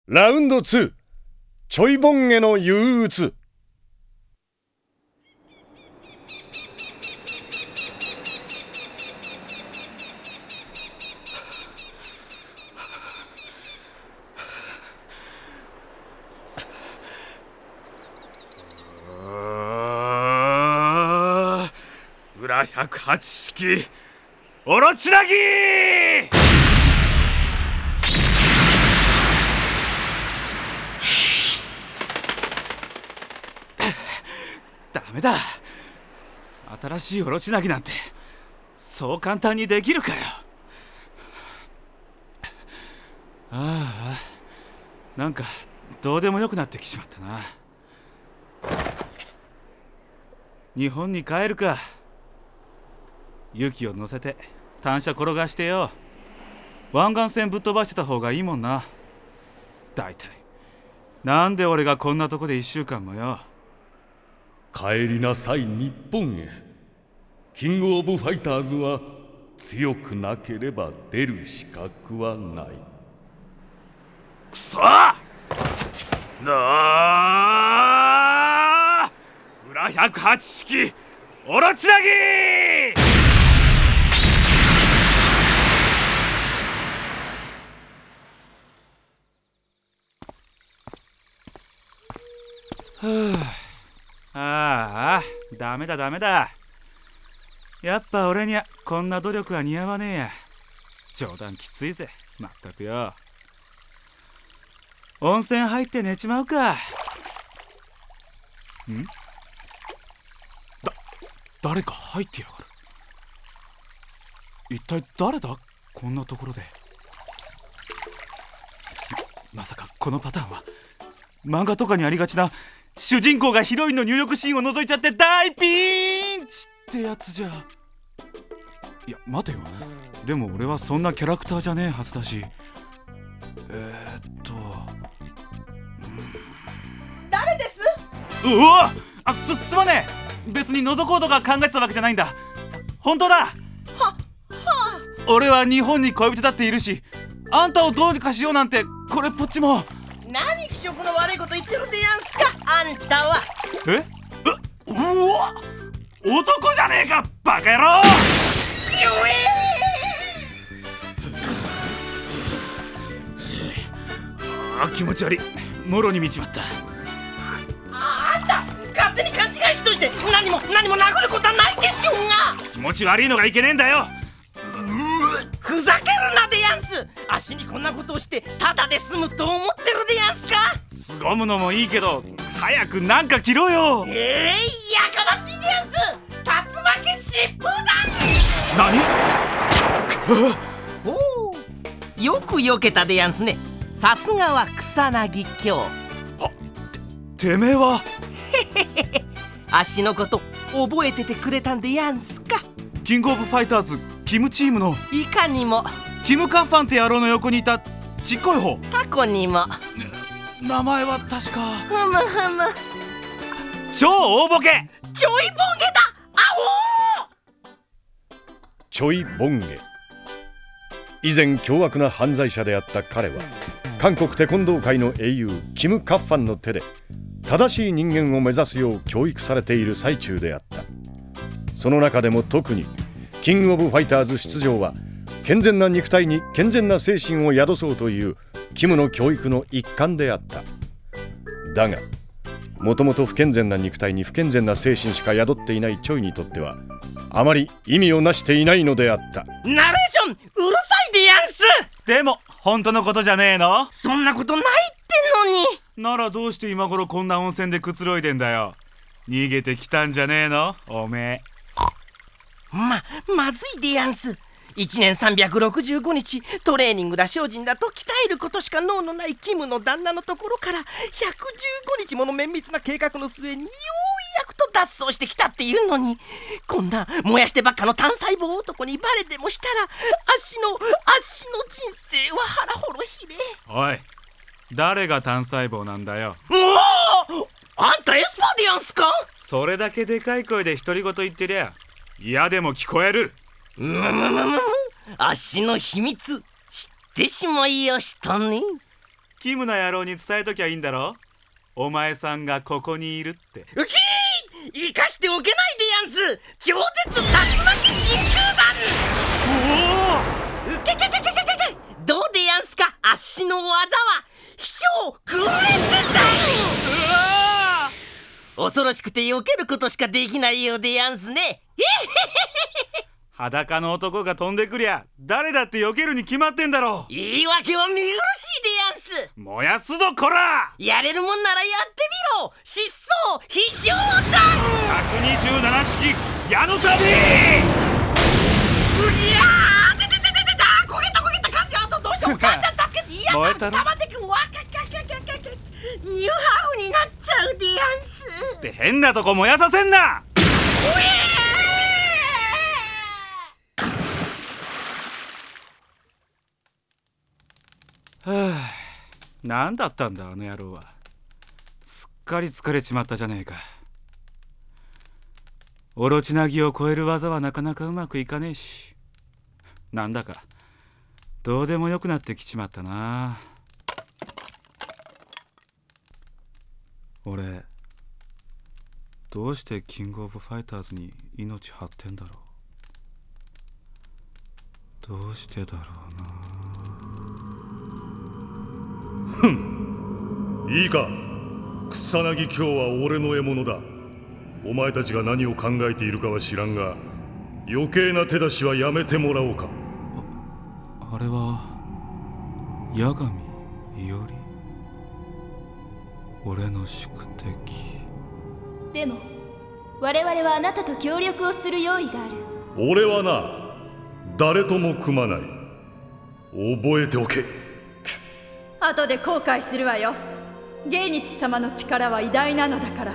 ラウンド2、ちょいボンゲの憂鬱。 裏108式オロチナギダメだ。新しいオロチナギなんてそう簡単にできるかよ。なんかどうでもよくなってきちまったな。日本に帰るか。ユキを乗せて単車転がしてよ。湾岸線ぶっ飛ばしてた方がいいもんな。だいたいなんで俺がこんなとこで1週間もよ。 帰りなさい日本へ。キングオブファイターズは強くなければ出る資格はない。 くそーなー裏108式オロチナギダメだ。やっぱ俺にはこんな努力は似合わねえや。冗談きついぜ、まったくよ。温泉入って寝ちまうか。誰か入ってやがる。一体誰だ、こんなところで。まさかこのパターンは漫画とかにありがちな主人公がヒロインの入浴シーンを覗いちゃって大ピンチってやつじゃ。いや待てよ、でも俺はそんなキャラクターじゃねえはずだし。 誰です？ うわっ、すまねえ。別に覗こうとか考えてたわけじゃないんだ。本当だ。俺は日本に恋人だっているし、あんたをどうにかしようなんてこれっぽっちも。 何気色の悪いこと言ってるでやんすか、あんたは。 うわ男じゃねえかバカ野郎。気持ち悪い。もろに見ちまった。 あんた勝手に勘違いしといて何も殴ることはないでしょうが。 気持ち悪いのがいけねえんだよ。 ふざけるなでやんす。足にこんなことをしてただで済むと思ってるでやんすか。 凄むのもいいけど早くなんか着ろよ。 やかましいでやんす。竜巻疾風弾。 何？ およく避けたでやんすね。さすがは草薙京。 てめえは足のこと覚えててくれたんでやんすか。 キングオブファイターズキムチームのいかにもキムカンファンって野郎の横にいたちっこい方。 タコにも。 名前は確かふむ超大ボケちょいボンゲだ。 ちょいボンゲ。以前凶悪な犯罪者であった彼は韓国テコンドー界の英雄キム・カッファンの手で正しい人間を目指すよう教育されている最中であった。その中でも特にキングオブファイターズ出場は健全な肉体に健全な精神を宿そうというキムの教育の一環であった。だがもともと不健全な肉体に不健全な精神しか宿っていないチョイにとってはあまり意味をなしていないのであった。 ナレーションうるさいでやんす。 でも本当のことじゃねえの？ そんなことないってのに。 ならどうして今頃こんな温泉でくつろいでんだよ。逃げてきたんじゃねえのおめえ。 まずいでやんす。1年365日トレーニングだ精進だと鍛えることしか能のないキムの旦那のところから115日もの綿密な計画の末にようやくと脱走してきたっていうのに、こんな燃やしてばっかの単細胞男にバレでもしたら足の人生は腹ほろひれ。 おい、誰が単細胞なんだよ。 あんたエスパーでやんすか。 それだけでかい声で独り言言ってりゃ嫌でも聞こえる。 足の秘密知ってしまいやしたね。 キムの野郎に伝えときゃいいんだろ。お前さんがここにいるって。 ウキー、生かしておけないでやんす。超絶竜巻真空弾。うけけけけけけけ、どうでやんすか。あっしの技は飛翔空列弾。恐ろしくて避けることしかできないようでやんすね。 裸の男が飛んでくりゃ誰だって避けるに決まってんだろう。 言い訳は見苦しいでやんす。 燃やすぞこら。 やれるもんならやってみろ。疾走飛翔弾。 127式矢の旅。 うぎゃー、焦げた感じ。あとどうしても母ちゃん助けて。いや、 燃えたろ。 溜まってく。わかニューハーフになっちゃうでやんす。 って変なとこ燃やさせんな。なんだったんだあの野郎は。すっかり疲れちまったじゃねえか。オロチナギを超える技はなかなかうまくいかねえし、なんだかどうでもよくなってきちまったな。俺どうしてキングオブファイターズに命張ってんだろう。どうしてだろうな。 いいか、草薙今日は俺の獲物だ。お前たちが何を考えているかは知らんが、余計な手出しはやめてもらおうか。 あれは八神伊織、俺の宿敵。 でも我々はあなたと協力をする用意がある。 俺はな、誰とも組まない。覚えておけ。 後で後悔するわよ。ゲーニツ様の力は偉大なのだから。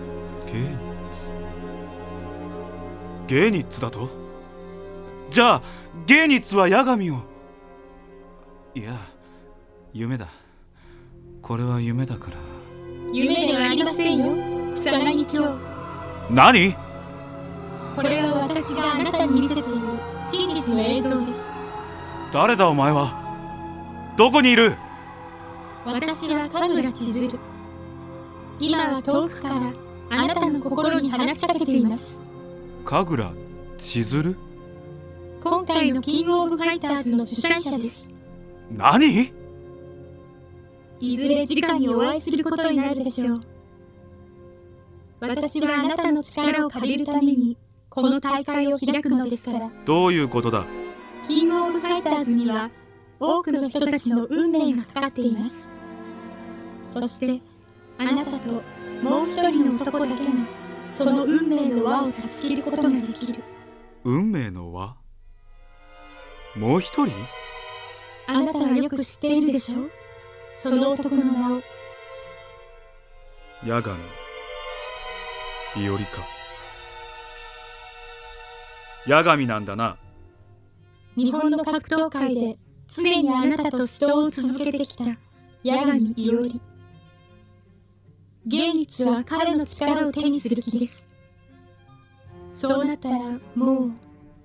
ゲーニッツだと。じゃあゲーニッツは八神を。いや夢だ。これは夢だから。 夢ではありませんよ、草薙卿。 何？ これは私があなたに見せている真実の映像です。 誰だお前は。どこにいる？ 私は神村千鶴。今は遠くからあなたの心に話しかけています。 神楽千鶴？ 今回のキングオブファイターズの主催者です。 何？ いずれ直にお会いすることになるでしょう。私はあなたの力を借りるためにこの大会を開くのですから。 どういうことだ？ キングオブファイターズには多くの人たちの運命がかかっています。そしてあなたともう一人の男だけがその運命の輪を断ち切ることができる。 運命の輪？もう一人？ あなたはよく知っているでしょう、その男の名を。 八神伊織か。八神なんだな。 日本の格闘界で常にあなたと死闘を続けてきた八神伊織。ゲーニツは彼の力を手にする気です。そうなったらもう。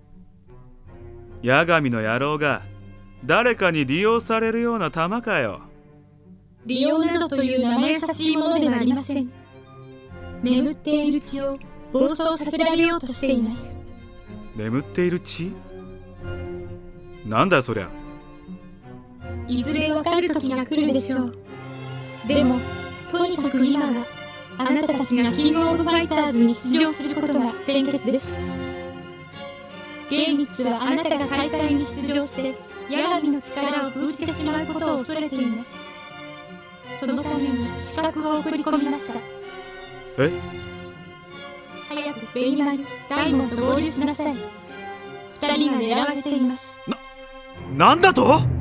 八神の野郎が誰かに利用されるような玉かよ。 利用などという生優しいものではありません。眠っている血を暴走させられようとしています。 眠っている血？なんだそりゃ。 いずれわかる時が来るでしょう。でもとにかく今はあなたたちがキングオブファイターズに出場することが先決です。ゲーニツはあなたが大会に出場して八神の力を封じてしまうことを恐れています。そのために刺客を送り込みました。 え？ 早くベイマル、ダイモンと合流しなさい。二人が狙われています。 なんだと？